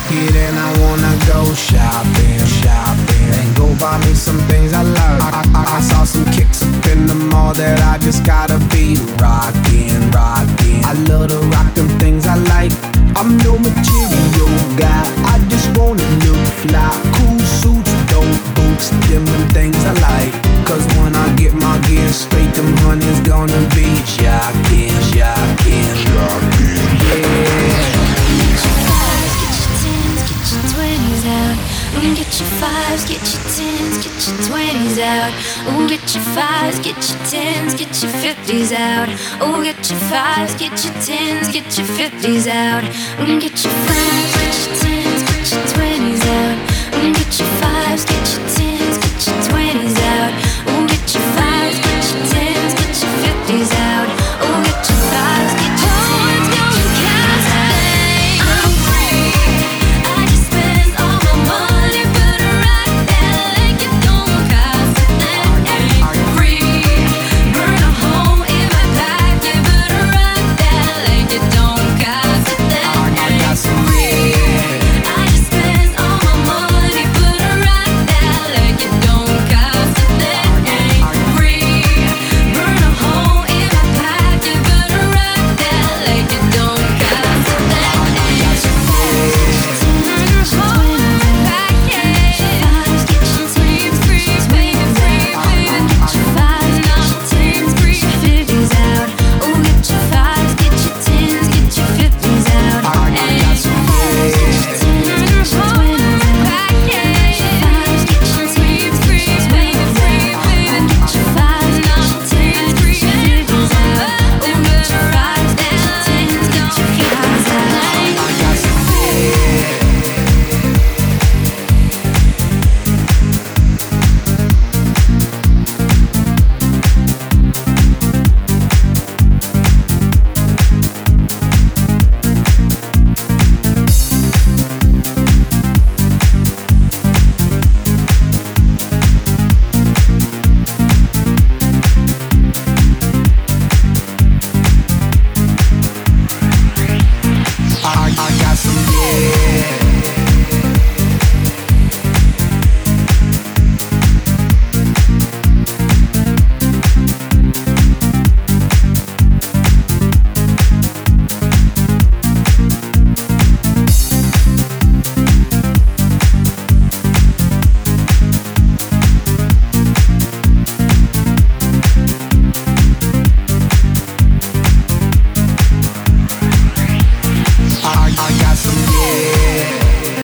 pocket and I wanna go shopping, shopping, and go buy me some things I like. I saw some kicks up in the mall that I just gotta be rocking, rocking. I love to rock them things I like. I'm no material guy, I just wanna look fly. Cool suits, dope boots, them things I like. Cause when I get my gear straight, them honey's gonna be jockin', jockin', jockin', yeah. Get your fives, get your tens, get your 20s out. Ooh, get your fives, get your tens, get your 50s out. Ooh, get your fives, get your tens, get your 50s out. Get your fives, get your tens.